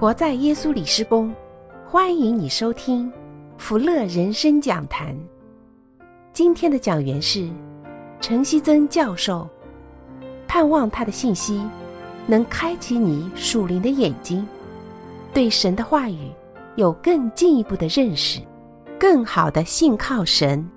活在耶稣里施工，欢迎你收听福乐人生讲坛。今天的讲员是陈希曾教授，盼望他的信息能开启你属灵的眼睛，对神的话语有更进一步的认识，更好的信靠神。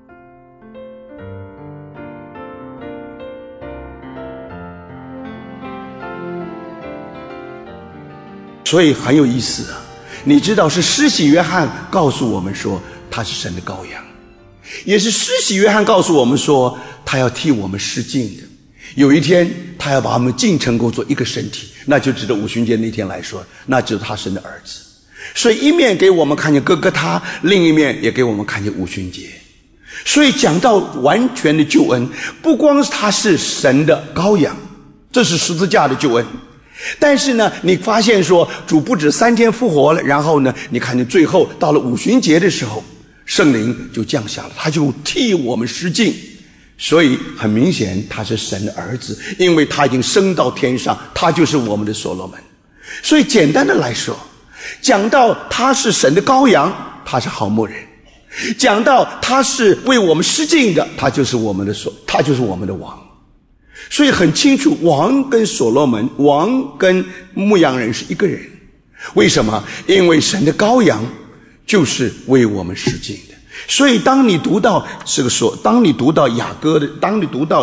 所以很有意思啊！你知道是施洗约翰告诉我们说他是神的羔羊，也是施洗约翰告诉我们说他要替我们施浸的。有一天他要把我们尽成功做一个身体，那就指着五旬节那天来说，那就是他神的儿子。所以一面给我们看见哥哥他，另一面也给我们看见五旬节。所以讲到完全的救恩，不光是他是神的羔羊，这是十字架的救恩。但是呢，你发现说主不止3天复活了，然后呢，你看见最后到了五旬节的时候，圣灵就降下了，他就替我们施浸。所以很明显他是神的儿子，因为他已经升到天上，他就是我们的所罗门。所以简单的来说，讲到他是神的羔羊，他是好牧人；讲到他是为我们施浸的，他就是我们的王。所以很清楚，王跟所罗门，王跟牧羊人是一个人。为什么？因为神的羔羊就是为我们施浸的。所以当你读到当你读到雅歌的，当你读到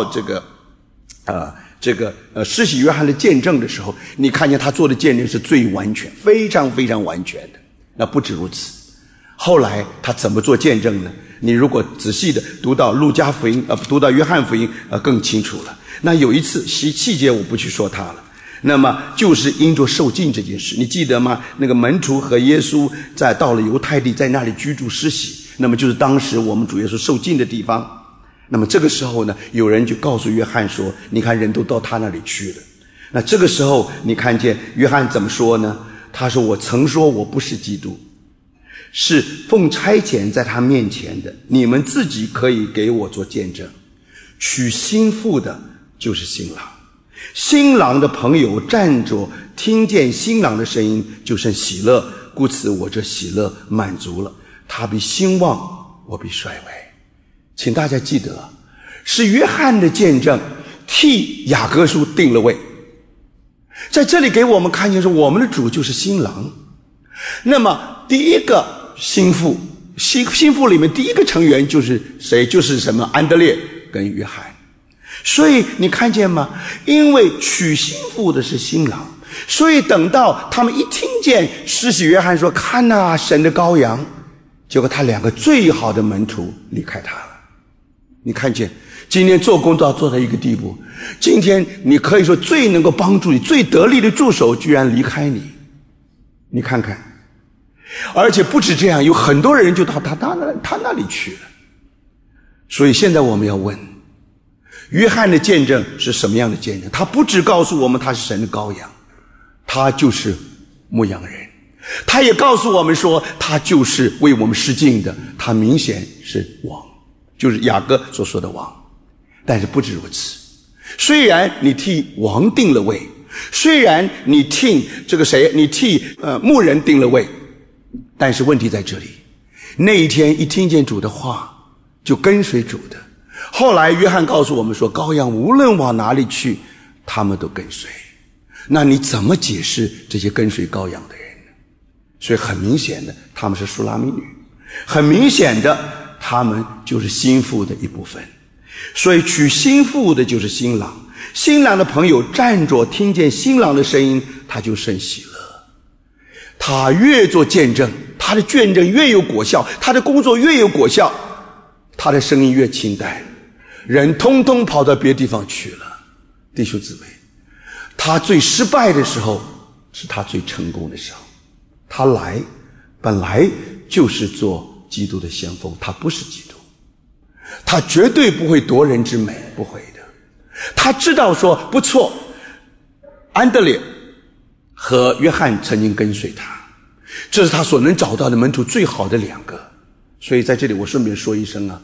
施洗约翰的见证的时候，你看见他做的见证是最完全，非常非常完全的。那不止如此，后来他怎么做见证呢？你如果仔细的读到路加福音，读到约翰福音，更清楚了。那有一次细节我不去说它了，那么就是因着受浸这件事，你记得吗？那个门徒和耶稣到了犹太地，在那里居住施洗，那么就是当时我们主耶稣受浸的地方。那么这个时候呢，有人就告诉约翰说，你看人都到他那里去了。那这个时候你看见约翰怎么说呢？他说，我曾说我不是基督，是奉差遣在他面前的，你们自己可以给我做见证。娶新妇的就是新郎，新郎的朋友站着，听见新郎的声音就生喜乐，故此我这喜乐满足了。他必兴旺，我必衰微。请大家记得，是约翰的见证替雅各书定了位。在这里给我们看见说，我们的主就是新郎。那么第一个新妇里面第一个成员就是谁？就是什么？安德烈跟约翰。所以你看见吗？因为娶新妇的是新郎，所以等到他们一听见施洗约翰说看啊，神的羔羊，结果他2个最好的门徒离开他了。你看见今天做工都要做到一个地步，今天你可以说最能够帮助你最得力的助手居然离开你，你看看。而且不止这样，有很多人就到他那里去了。所以现在我们要问，约翰的见证是什么样的见证？他不只告诉我们他是神的羔羊，他就是牧羊人，他也告诉我们说他就是为我们施浸的，他明显是王，就是雅各所说的王。但是不止如此，虽然你替王定了位，虽然你替牧人定了位，但是问题在这里，那一天一听见主的话就跟随主的。后来约翰告诉我们说，羔羊无论往哪里去，他们都跟随。那你怎么解释这些跟随羔羊的人呢？所以很明显的，他们是书拉密女，很明显的，他们就是新妇的一部分。所以娶新妇的就是新郎，新郎的朋友站着，听见新郎的声音，他就甚喜乐。他越做见证，他的见证越有果效，他的工作越有果效，他的声音越清淡，人通通跑到别地方去了。弟兄姊妹，他最失败的时候是他最成功的时候。他本来就是做基督的先锋，他不是基督，他绝对不会夺人之美，不会的。他知道说不错，安德烈和约翰曾经跟随他，这是他所能找到的门徒最好的2个。所以在这里我顺便说一声啊，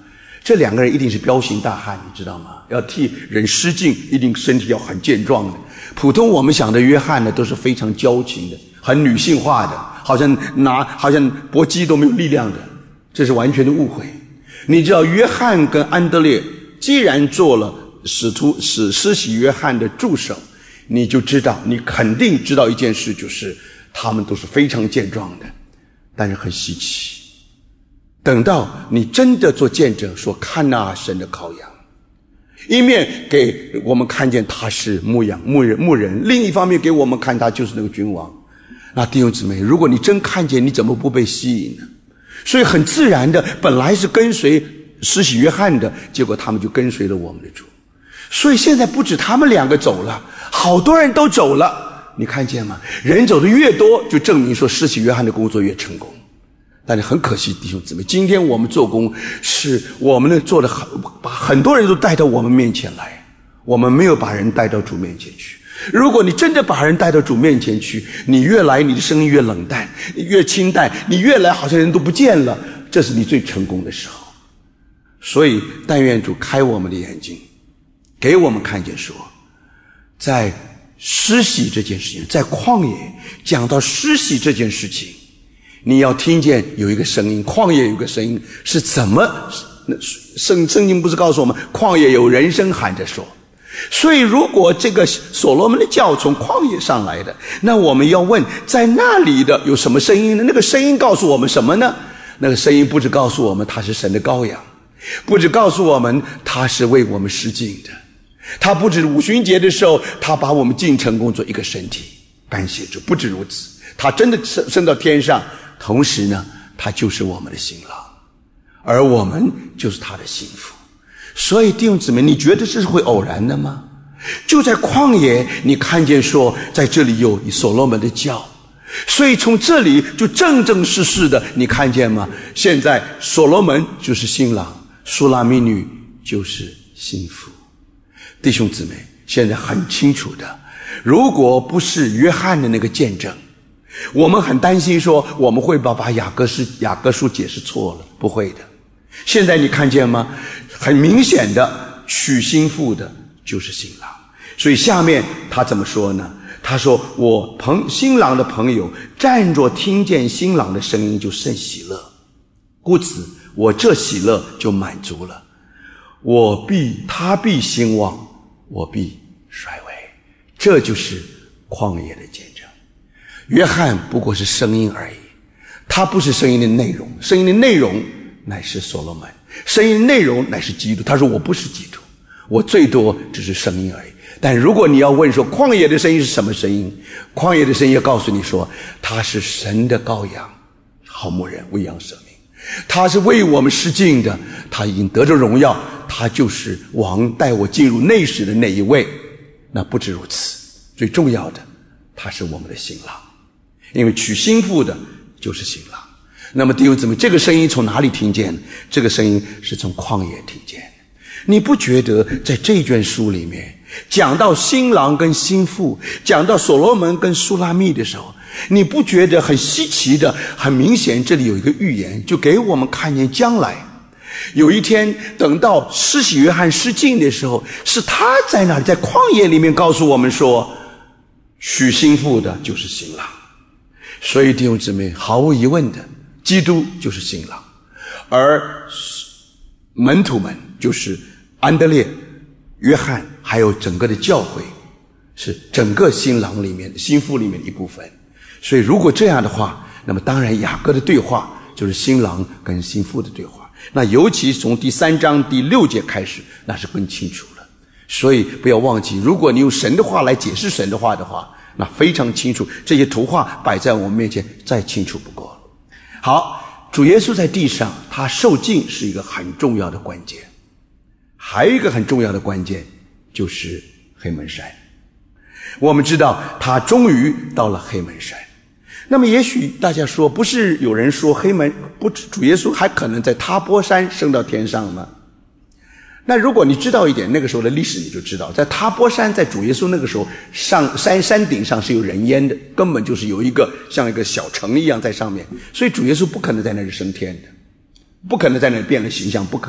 这两个人一定是彪形大汉，你知道吗？要替人施浸，一定身体要很健壮的。普通我们想的约翰呢，都是非常娇情的，很女性化的，好像搏击都没有力量的，这是完全的误会。你知道约翰跟安德烈既然做了施洗约翰的助手，你就知道，你肯定知道一件事，就是他们都是非常健壮的。但是很稀奇，等到你真的做见证，说看那神的羔羊，一面给我们看见他是牧人，另一方面给我们看他就是那个君王。那弟兄姊妹，如果你真看见，你怎么不被吸引呢？所以很自然的，本来是跟随施洗约翰的，结果他们就跟随了我们的主。所以现在不止他们两个走了，好多人都走了。你看见吗？人走的越多，就证明说施洗约翰的工作越成功。但是很可惜，弟兄姊妹，今天我们做工是我们做的把很多人都带到我们面前来，我们没有把人带到主面前去。如果你真的把人带到主面前去，你越来你的声音越冷淡，越清淡，你越来好像人都不见了，这是你最成功的时候。所以但愿主开我们的眼睛，给我们看见说，在施洗这件事情，在旷野讲到施洗这件事情，你要听见有一个声音，旷野有个声音是怎么，圣经不是告诉我们旷野有人声喊着说。所以如果这个所罗门的教从旷野上来的，那我们要问，在那里的有什么声音呢？那个声音告诉我们什么呢？那个声音不只告诉我们他是神的羔羊，不只告诉我们他是为我们施浸的，他不止五旬节的时候他把我们进城工作一个身体，感谢主。不止如此，他真的升到天上，同时呢他就是我们的新郎，而我们就是他的新妇。所以弟兄姊妹，你觉得这是会偶然的吗？就在旷野你看见说在这里有所罗门的教，所以从这里就正正式式的你看见吗？现在所罗门就是新郎，书拉密女就是新妇。弟兄姊妹，现在很清楚的，如果不是约翰的那个见证，我们很担心说我们会把雅各书解释错了，不会的。现在你看见吗？很明显的，娶新妇的就是新郎。所以下面他怎么说呢？他说，我新郎的朋友站着听见新郎的声音就甚喜乐，故此我这喜乐就满足了，他必兴旺，我必衰微。这就是旷野的见证。约翰不过是声音而已，他不是声音的内容，声音的内容乃是所罗门，声音内容乃是基督。他说我不是基督，我最多只是声音而已。但如果你要问说旷野的声音是什么声音，旷野的声音要告诉你说，他是神的羔羊，好牧人为羊舍命，他是为我们施浸的，他已经得着荣耀，他就是王带我进入内室的那一位。那不止如此，最重要的，他是我们的新郎，因为娶新妇的就是新郎。那么弟兄姊妹，这个声音从哪里听见？这个声音是从旷野听见。你不觉得在这卷书里面讲到新郎跟新妇，讲到所罗门跟书拉密的时候，你不觉得很稀奇的？很明显这里有一个预言，就给我们看见将来有一天，等到施洗约翰施浸的时候，是他在那里在旷野里面告诉我们说，娶新妇的就是新郎。所以弟兄姊妹，毫无疑问的，基督就是新郎，而门徒们就是安德烈、约翰，还有整个的教会，是整个新郎里面新妇里面的一部分。所以如果这样的话，那么当然雅各的对话就是新郎跟新妇的对话。那尤其从第3章第6节开始，那是更清楚了。所以不要忘记，如果你用神的话来解释神的话的话，那非常清楚，这些图画摆在我们面前再清楚不过了。好，主耶稣在地上他受浸是一个很重要的关键，还有一个很重要的关键就是黑门山。我们知道他终于到了黑门山。那么也许大家说，不是有人说主耶稣还可能在塔波山升到天上吗？那如果你知道一点那个时候的历史，你就知道在塔波山，在主耶稣那个时候上山顶上是有人烟的，根本就是有一个像一个小城一样在上面，所以主耶稣不可能在那里升天的，不可能在那里变了形象，不可能，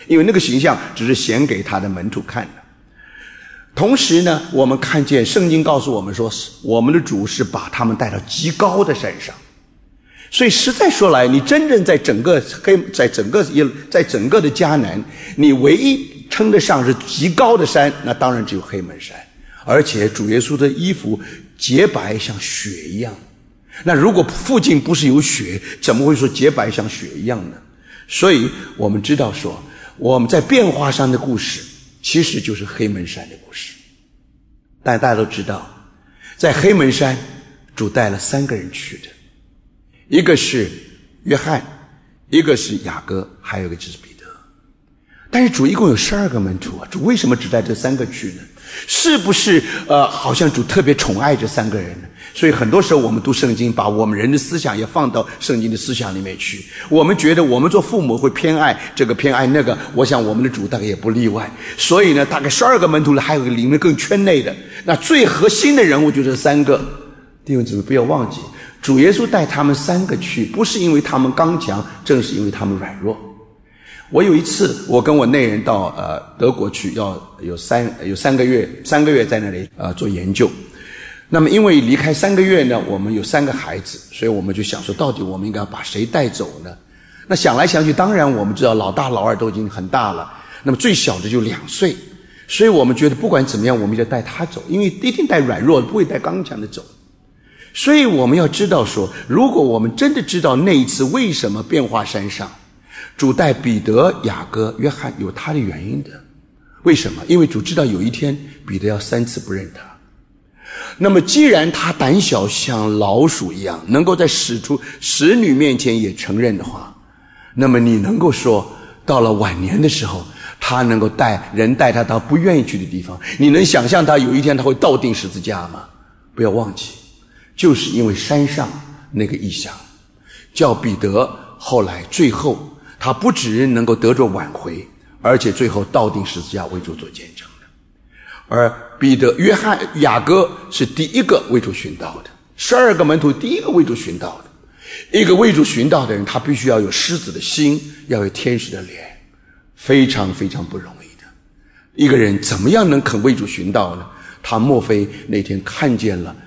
因为那个形象只是显给他的门徒看的。同时呢，我们看见圣经告诉我们说，我们的主是把他们带到极高的山上。所以实在说来，你真正在整个的迦南，你唯一称得上是极高的山，那当然只有黑门山。而且主耶稣的衣服洁白像雪一样，那如果附近不是有雪，怎么会说洁白像雪一样呢？所以我们知道说，我们在变化山的故事其实就是黑门山的故事。但大家都知道，在黑门山主带了3个人去的，一个是约翰，一个是雅各，还有一个就是彼得。但是主一共有12个门徒啊，主为什么只带这3个去呢？是不是好像主特别宠爱这3个人呢？所以很多时候我们读圣经，把我们人的思想也放到圣经的思想里面去。我们觉得我们做父母会偏爱这个偏爱那个，我想我们的主大概也不例外。所以呢，大概12个门徒里还有一个里面更圈内的，那最核心的人物就这3个。弟兄姊妹不要忘记，主耶稣带他们3个去，不是因为他们刚强，正是因为他们软弱。我有一次，我跟我内人到德国去，要有3个月在那里做研究。那么因为离开3个月呢，我们有3个孩子，所以我们就想说，到底我们应该把谁带走呢？那想来想去，当然我们知道老大老二都已经很大了，那么最小的就2岁，所以我们觉得不管怎么样，我们就带他走，因为一定带软弱的，不会带刚强的走。所以我们要知道说，如果我们真的知道那一次为什么变化山上主带彼得、雅各、约翰，有他的原因的。为什么？因为主知道有一天彼得要3次不认他。那么既然他胆小像老鼠一样，能够在使女面前也承认的话，那么你能够说到了晚年的时候，他能够带他到不愿意去的地方，你能想象他有一天他会倒钉十字架吗？不要忘记，就是因为山上那个异象，叫彼得后来最后他不只能够得着挽回，而且最后倒钉十字架为主做见证的。而彼得、约翰、雅各是第一个为主寻道的，12个门徒第一个为主寻道的。一个为主寻道的人，他必须要有狮子的心，要有天使的脸，非常非常不容易的。一个人怎么样能肯为主寻道呢？他莫非那天看见了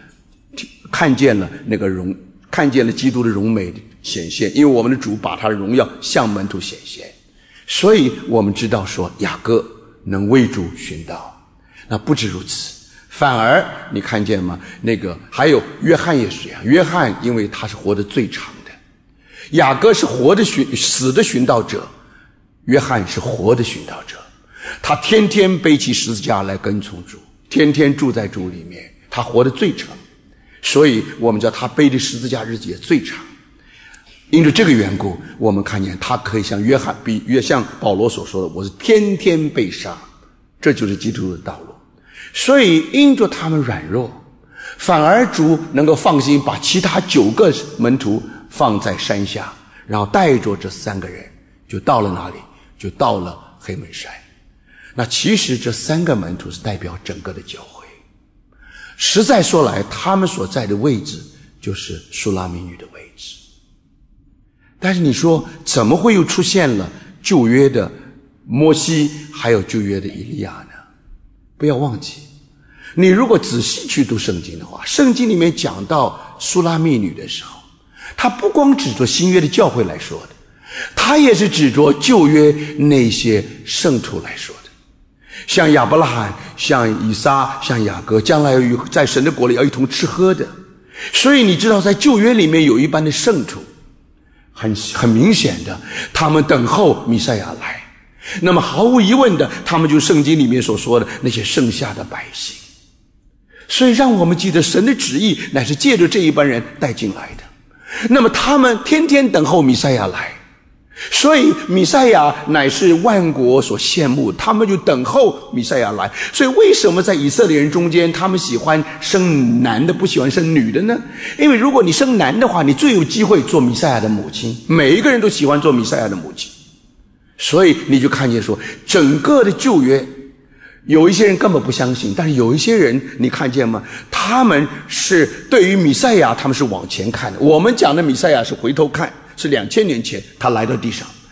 基督的荣美显现，因为我们的主把他的荣耀向门徒显现，所以我们知道说雅各能为主寻道。那不止如此，反而你看见吗？还有约翰也是这样，约翰因为他是活得最长的，雅各是死的寻道者，约翰是活的寻道者，他天天背起十字架来跟从主，天天住在主里面，他活得最长，所以我们知道他背的十字架日子也最长。因着这个缘故，我们看见他可以像像保罗所说的，我是天天被杀，这就是基督的道路。所以因着他们软弱，反而主能够放心把其他9个门徒放在山下，然后带着这3个人就到了哪里？就到了黑门山。那其实这3个门徒是代表整个的教会，实在说来，他们所在的位置就是书拉密女的位置。但是你说怎么会又出现了旧约的摩西还有旧约的以利亚呢？不要忘记，你如果仔细去读圣经的话，圣经里面讲到书拉密女的时候，他不光指着新约的教会来说的，他也是指着旧约那些圣徒来说的，像亚伯拉罕、像以撒、像雅各，将来在神的国里要一同吃喝的。所以你知道在旧约里面有一般的圣徒，很明显的，他们等候弥赛亚来。那么毫无疑问的，他们就圣经里面所说的那些剩下的百姓。所以让我们记得神的旨意乃是借着这一班人带进来的。那么他们天天等候弥赛亚来，所以弥赛亚乃是万国所羡慕，他们就等候弥赛亚来。所以为什么在以色列人中间，他们喜欢生男的，不喜欢生女的呢？因为如果你生男的话，你最有机会做弥赛亚的母亲，每一个人都喜欢做弥赛亚的母亲。所以你就看见说，整个的旧约有一些人根本不相信，但是有一些人你看见吗？他们是对于弥赛亚他们是往前看的。我们讲的弥赛亚是回头看，是2000年前他来到地上。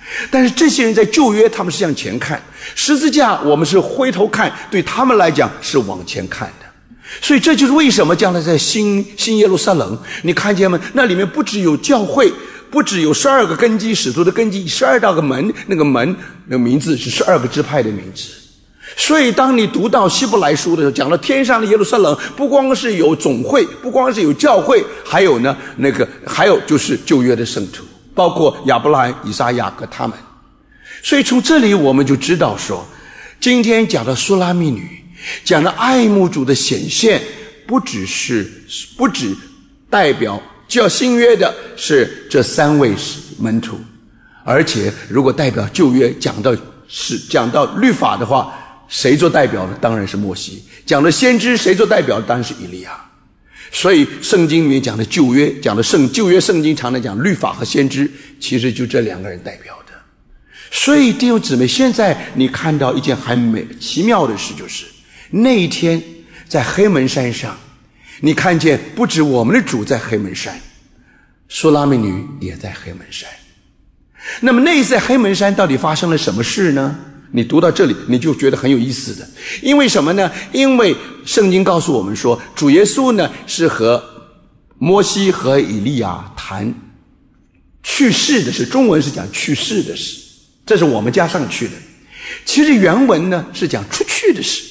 但是这些人在旧约他们是向前看，十字架我们是回头看，对他们来讲是往前看的。所以这就是为什么将来在新耶路撒冷，你看见吗？那里面不只有教会，不只有12个根基，使徒的根基，12道个门，那个名字是12个支派的名字。所以当你读到希伯来书的时候，讲到天上的耶路撒冷，不光是有总会，不光是有教会，还有呢还有就是旧约的圣徒，包括亚伯拉罕、以撒、雅各他们。所以从这里我们就知道说，今天讲到苏拉密女，讲到爱慕主的显现，不只代表叫新约的是这3位门徒，而且如果代表旧约讲到律法的话，谁做代表呢？当然是摩西。讲的先知谁做代表？当然是以利亚。所以圣经里面讲的旧约，讲的旧约圣经常常讲律法和先知，其实就这2个人代表的。所以弟兄姊妹，现在你看到一件很奇妙的事，就是那一天在黑门山上，你看见不止我们的主在黑门山，苏拉密女也在黑门山。那么那一次在黑门山到底发生了什么事呢？你读到这里你就觉得很有意思的。因为什么呢？因为圣经告诉我们说，主耶稣呢是和摩西和以利亚谈去世的事，中文是讲去世的事，这是我们加上去的。其实原文呢是讲出去的事，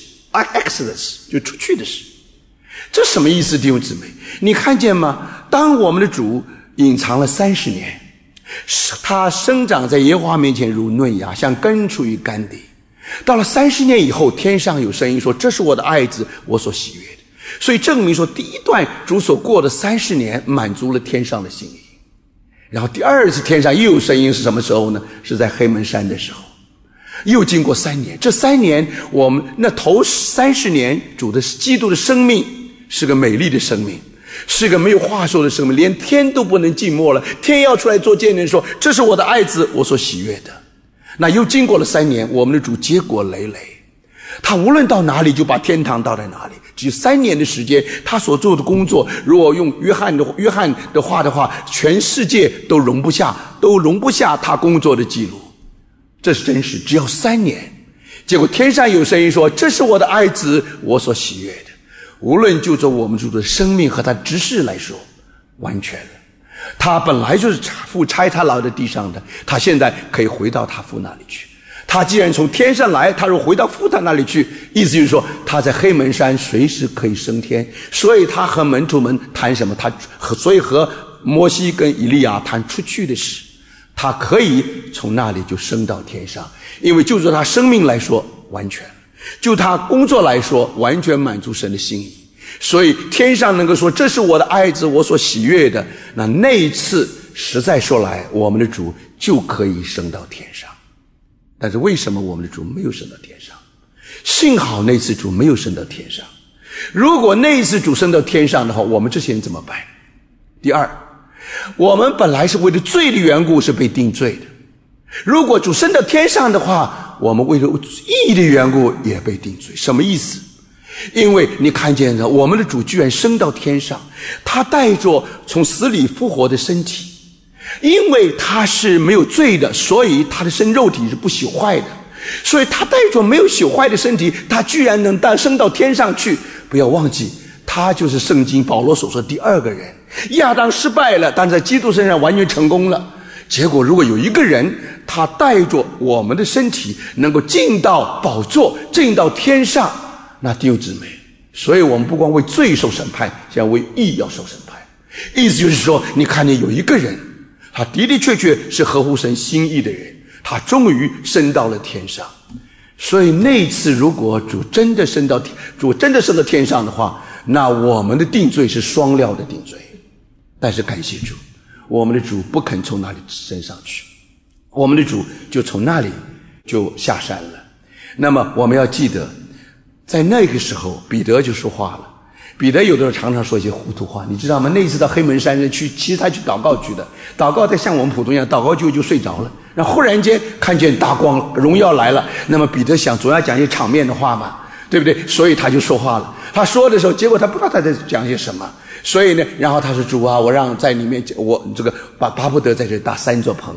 Exodus 就出去的事。这什么意思，弟兄姊妹？你看见吗？当我们的主隐藏了30年，他生长在耶和华面前如嫩芽，像根出于干地。到了30年以后，天上有声音说，这是我的爱子，我所喜悦的。所以证明说，第一段主所过的30年满足了天上的心意。然后第二次天上又有声音是什么时候呢？是在黑门山的时候，又经过3年。这3年我们那头30年主的基督的生命是个美丽的生命，是个没有话说的生命，连天都不能静默了，天要出来做见证说，这是我的爱子，我所喜悦的。那又经过了3年，我们的主结果累累，他无论到哪里就把天堂倒在哪里。只有3年的时间，他所做的工作，如果用约翰的话的话，全世界都容不下他工作的记录。这是真实，只要3年。结果天上有声音说，这是我的爱子，我所喜悦的。无论就着我们主的生命和他执事来说，完全了。他本来就是父差他来到地上的，他现在可以回到他父那里去。他既然从天上来，他若回到父他那里去，意思就是说他在黑门山随时可以升天。所以他和门徒们谈什么？所以和摩西跟以利亚谈出去的事，他可以从那里就升到天上。因为就着他生命来说完全，就他工作来说完全满足神的心意。所以天上能够说，这是我的爱子，我所喜悦的，那一次实在说来，我们的主就可以升到天上。但是为什么我们的主没有升到天上？幸好那次主没有升到天上。如果那一次主升到天上的话，我们这些人怎么办？第二，我们本来是为了罪的缘故是被定罪的，如果主升到天上的话，我们为了义的缘故也被定罪。什么意思？因为你看见了，我们的主居然升到天上，他带着从死里复活的身体，因为他是没有罪的，所以他的肉体是不朽坏的，所以他带着没有朽坏的身体，他居然能升到天上去。不要忘记，他就是圣经保罗所说的第2个人。亚当失败了，但在基督身上完全成功了。结果如果有一个人，他带着我们的身体能够进到宝座，进到天上，那弟兄姊妹，所以我们不光为罪受审判，现在为义要受审判。意思就是说，你看见有一个人，他的的确确是合乎神心意的人，他终于升到了天上。所以那一次如果主真的升到天上的话，那我们的定罪是双料的定罪。但是感谢主，我们的主不肯从那里升上去，我们的主就从那里就下山了。那么我们要记得，在那个时候彼得就说话了。彼得有的时候常常说一些糊涂话，你知道吗？那一次到黑门山去，其实他去祷告去的，祷告在像我们普通一样，祷告就睡着了，然后忽然间看见大光，荣耀来了。那么彼得想总要讲一些场面的话嘛，对不对？所以他就说话了。他说的时候，结果他不知道他在讲些什么，所以呢，然后他说，主啊，我让在里面，我这个巴不得在这里搭3座棚。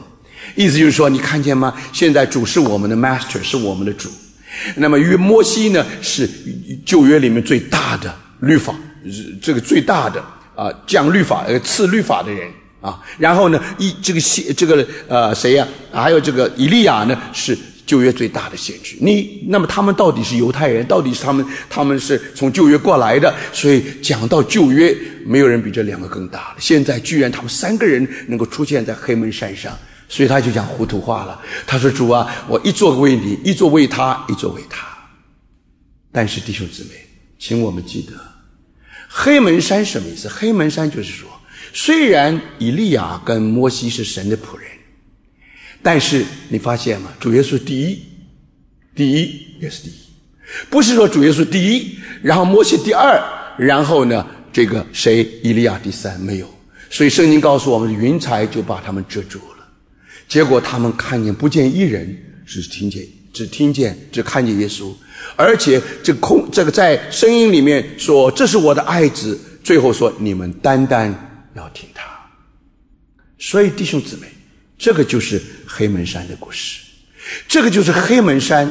意思就是说，你看见吗？现在主是我们的 master， 是我们的主。那么摩西呢，是旧约里面最大的律法，这个最大的降律法赐律法的人啊。然后呢，谁呀？还有这个以利亚呢，是旧约最大的先知。那么他们到底是犹太人，到底是他们是从旧约过来的，所以讲到旧约，没有人比这两个更大了。现在居然他们3个人能够出现在黑门山上，所以他就讲糊涂话了。他说：“主啊，我一座为你，一座为他，一座为他。”但是弟兄姊妹，请我们记得，黑门山什么意思？黑门山就是说，虽然以利亚跟摩西是神的仆人，但是你发现吗？主耶稣第一也是第一，不是说主耶稣第一，然后摩西第二，然后呢这个以利亚第三，没有。所以圣经告诉我们，云彩就把他们遮住了，结果他们看见不见一人，只看见耶稣。而且这个在声音里面说这是我的爱子，最后说你们单单要听他。所以弟兄姊妹，这个就是黑门山的故事，这个就是黑门山。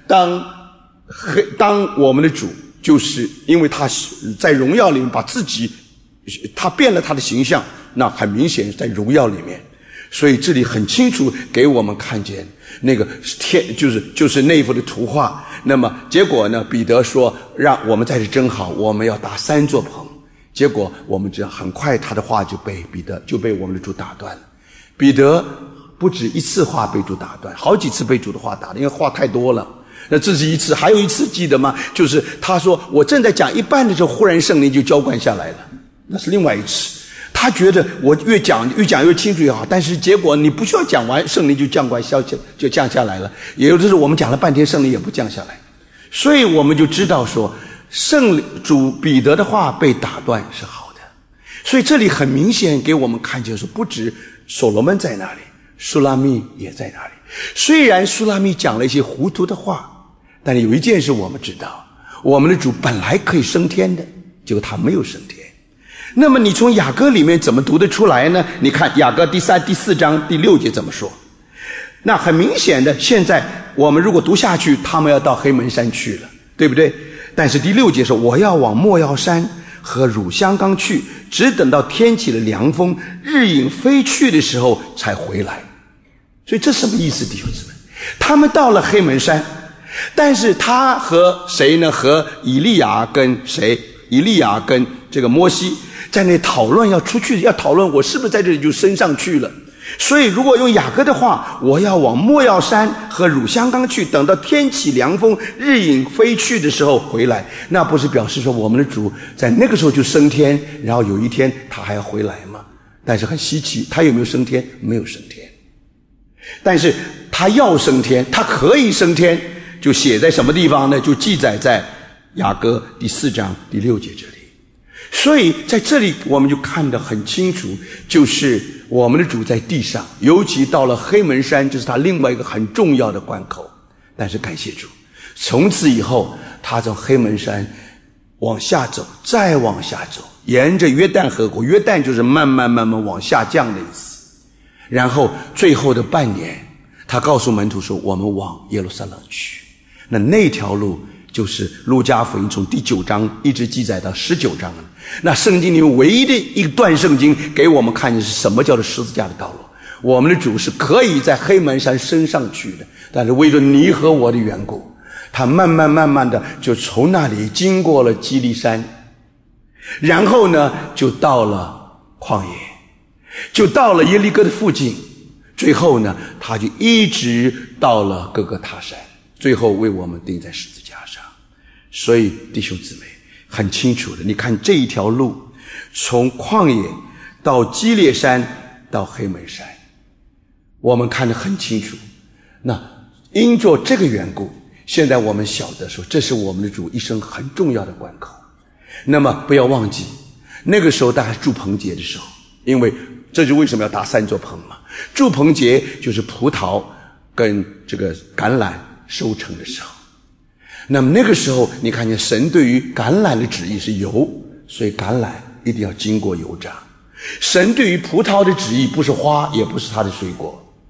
当我们的主，就是因为他在荣耀里面把自己，他变了他的形象，那很明显在荣耀里面。所以这里很清楚给我们看见那个就是那幅的图画。那么结果呢，彼得说让我们在这真好，我们要搭3座棚。结果我们知道很快他的话就被我们的主打断了。彼得不止一次话被主打断，好几次被主的话打断，因为话太多了。那这是一次，还有一次记得吗？就是他说我正在讲一半的时候，忽然圣灵就浇灌下来了，那是另外一次。他觉得我越讲越清楚也好，但是结果你不需要讲完，圣灵就降下来了。也有的时候我们讲了半天，圣灵也不降下来。所以我们就知道说，主彼得的话被打断是好的。所以这里很明显给我们看见说，不止所罗门在那里，苏拉密也在那里。虽然苏拉密讲了一些糊涂的话，但是有一件事我们知道，我们的主本来可以升天的，结果他没有升天。那么你从雅歌里面怎么读得出来呢？你看雅歌第3、第4章第6节怎么说？那很明显的，现在我们如果读下去，他们要到黑门山去了，对不对？但是第6节说，我要往没药山和乳香冈去，只等到天起了凉风，日影飞去的时候才回来。所以这什么意思，弟兄姊妹？他们到了黑门山，但是他和谁呢？和以利亚跟这个摩西在那讨论要出去，要讨论我是不是在这里就升上去了。所以如果用雅歌的话，我要往没药山和乳香冈去，等到天起凉风，日影飞去的时候回来。那不是表示说我们的主在那个时候就升天，然后有一天他还要回来吗？但是很稀奇，他有没有升天？没有升天。但是他要升天，他可以升天，就写在什么地方呢？就记载在雅歌第4章第6节这里。所以在这里我们就看得很清楚，就是我们的主在地上，尤其到了黑门山，就是他另外一个很重要的关口。但是感谢主，从此以后他从黑门山往下走，再往下走，沿着约旦河谷，约旦就是慢慢往下降的意思。然后最后的半年，他告诉门徒说，我们往耶路撒冷去。那条路就是路加福音从第9章一直记载到19章。那圣经里面唯一的一段圣经给我们看见是什么叫做十字架的道路。我们的主是可以在黑门山升上去的，但是为了你和我的缘故，他慢慢的就从那里经过了基利山，然后呢就到了旷野，就到了耶利哥的附近，最后呢他就一直到了各个他山，最后为我们钉在十字架上。所以弟兄姊妹很清楚的，你看这一条路从旷野到基列山到黑门山，我们看得很清楚。那因着这个缘故，现在我们晓得说，这是我们的主一生很重要的关口。那么不要忘记，那个时候大概是住棚节的时候，因为这就为什么要搭3座棚嘛。住棚节就是葡萄跟这个橄榄收成的时候。那么那个时候你看见神对于橄榄的旨意是油，所以橄榄一定要经过油炸。神对于葡萄的旨意不是花，也不是它的水果，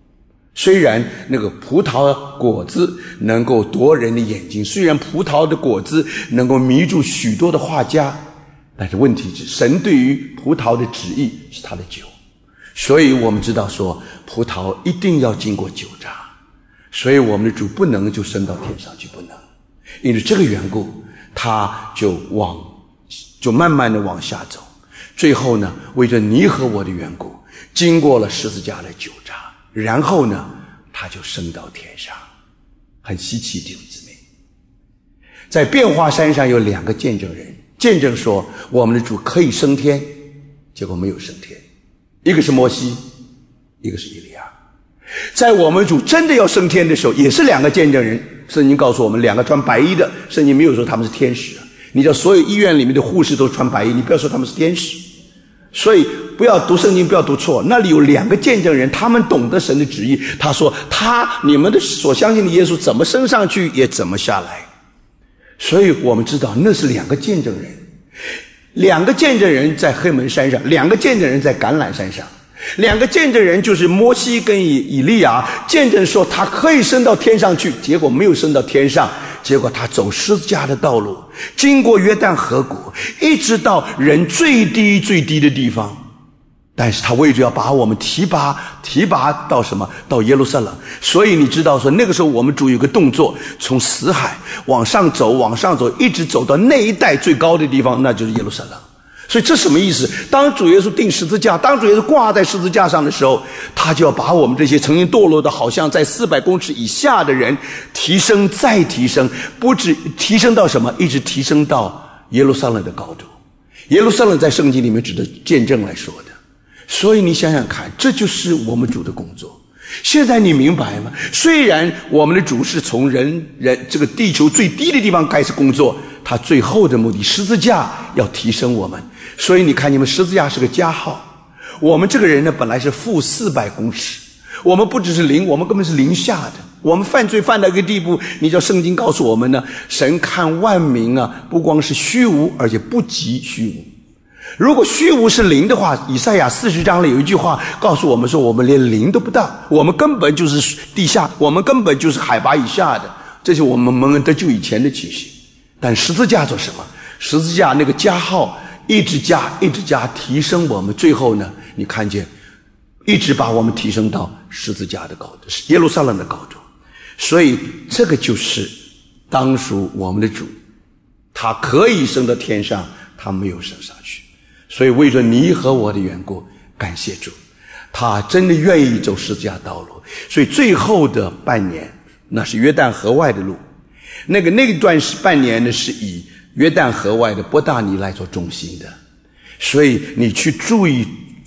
虽然那个葡萄果子能够夺人的眼睛，虽然葡萄的果子能够迷住许多的画家，但是问题是神对于葡萄的旨意是他的酒，所以我们知道说葡萄一定要经过酒榨，所以我们的主不能就升到天上去，不能。因为这个缘故，他就慢慢的往下走，最后呢，为着你和我的缘故，经过了十字架的酒榨，然后呢，他就升到天上。很稀奇，弟兄姊妹，在变化山上有两个见证人，见证说我们的主可以升天，结果没有升天，一个是摩西，一个是以利亚。在我们主真的要升天的时候，也是两个见证人，圣经告诉我们两个穿白衣的，圣经没有说他们是天使。你知道所有医院里面的护士都穿白衣，你不要说他们是天使。所以不要读圣经，不要读错，那里有两个见证人，他们懂得神的旨意，他说你们的所相信的耶稣怎么升上去也怎么下来。所以我们知道那是两个见证人，两个见证人在黑门山上，两个见证人在橄榄山上，两个见证人就是摩西跟以利亚，见证说他可以升到天上去，结果没有升到天上，结果他走十字架的道路，经过约旦河谷，一直到人最低最低的地方，但是他为着要把我们提拔到什么？到耶路撒冷。所以你知道说那个时候我们主有个动作，从死海往上走，一直走到那一带最高的地方，那就是耶路撒冷。所以这什么意思？当主耶稣钉十字架，当主耶稣挂在十字架上的时候，他就要把我们这些曾经堕落的好像在400公尺以下的人提升再提升，不止提升到什么，一直提升到耶路撒冷的高度。耶路撒冷在圣经里面指的见证来说的。所以你想想看，这就是我们主的工作。现在你明白吗？虽然我们的主是从人这个地球最低的地方开始工作，他最后的目的十字架要提升我们。所以你看，你们十字架是个加号，我们这个人呢本来是负400公尺，我们不只是零，我们根本是零下的。我们犯罪犯到一个地步，你知道圣经告诉我们呢，神看万民啊，不光是虚无，而且不及虚无。如果虚无是零的话，以赛亚40章里有一句话告诉我们说，我们连零都不到，我们根本就是地下，我们根本就是海拔以下的。这是我们蒙恩得救以前的情形。但十字架做什么？十字架那个加号一直加提升我们，最后呢，你看见一直把我们提升到十字架的高度，耶路撒冷的高度。所以这个就是当属我们的主，他可以升到天上，他没有升上去。所以为着你和我的缘故，感谢主，他真的愿意走十字架道路。所以最后的半年，那是约旦河外的路，那段半年呢，是以约旦河外的伯大尼来做中心的。所以你去注意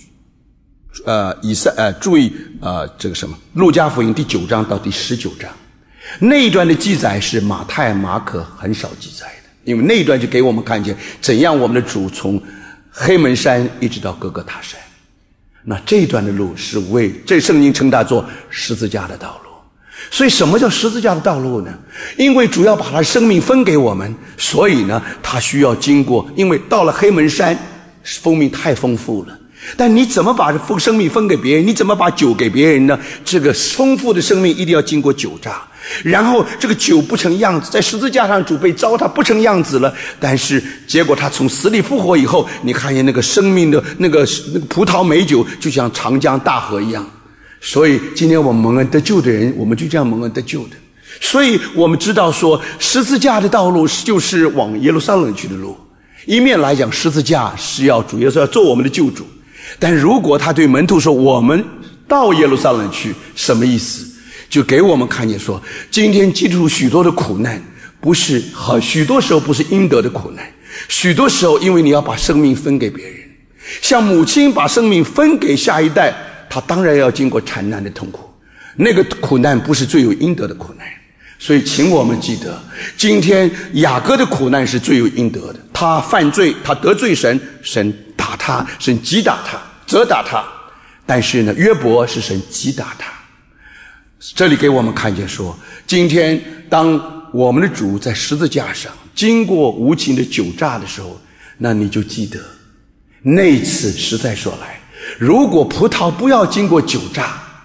这个什么路加福音第9章到第19章，那一段的记载是马太马可很少记载的，因为那一段就给我们看见怎样我们的主从黑门山一直到各个他山。那这一段的路是为这圣经称它做十字架的道路。所以什么叫十字架的道路呢？因为主要把他生命分给我们，所以呢他需要经过，因为到了黑门山生命太丰富了，但你怎么把生命分给别人，你怎么把酒给别人呢？这个丰富的生命一定要经过酒榨，然后这个酒不成样子，在十字架上主被糟蹋不成样子了，但是结果他从死里复活以后，你看见那个生命的那个葡萄美酒就像长江大河一样。所以今天我们蒙恩得救的人，我们就这样蒙恩得救的。所以我们知道说十字架的道路就是往耶路撒冷去的路。一面来讲，十字架是要主耶稣要做我们的救主，但如果他对门徒说我们到耶路撒冷去，什么意思？就给我们看见说，今天基督徒许多的苦难许多时候不是应得的苦难，许多时候因为你要把生命分给别人，像母亲把生命分给下一代，他当然要经过惨难的痛苦，那个苦难不是最有应得的苦难。所以请我们记得，今天雅各的苦难是最有应得的，他犯罪，他得罪神，神打他，神击打他，责打他。但是呢，约伯是神击打他。这里给我们看见说，今天当我们的主在十字架上经过无情的酒榨的时候，那你就记得那一次实在说来，如果葡萄不要经过酒榨，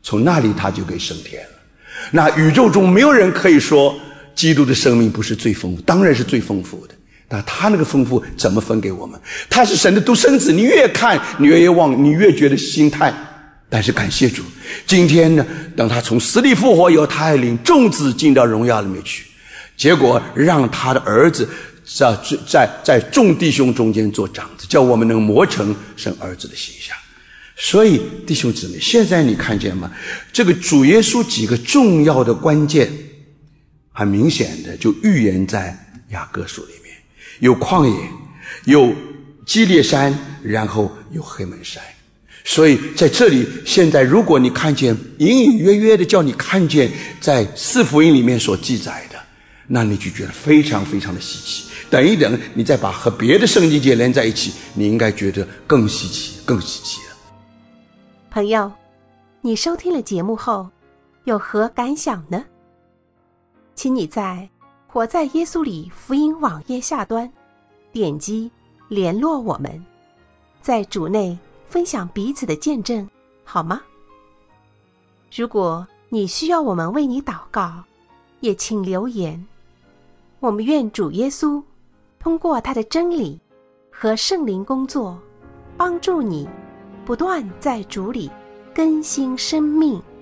从那里他就给升天了。那宇宙中没有人可以说基督的生命不是最丰富，当然是最丰富的。但他那个丰富怎么分给我们？他是神的独生子，你越看你越望，你越觉得心态。但是感谢主，今天呢，等他从死里复活以后，他还领众子进到荣耀里面去，结果让他的儿子在众弟兄中间做长子，叫我们能磨成神儿子的形象。所以弟兄姊妹，现在你看见吗？这个主耶稣几个重要的关键很明显的就预言在雅各书里面，有旷野，有基列山，然后有黑门山。所以在这里，现在如果你看见隐隐约约的叫你看见在四福音里面所记载的，那你就觉得非常非常的稀奇。等一等，你再把和别的圣经节连在一起，你应该觉得更稀奇更稀奇了。 朋友，你收听了节目后有何感想呢？请你在活在耶稣里福音网页下端点击联络我们，在主内分享彼此的见证，好吗？如果你需要我们为你祷告，也请留言。我们愿主耶稣通过他的真理和圣灵工作，帮助你不断在主里更新生命。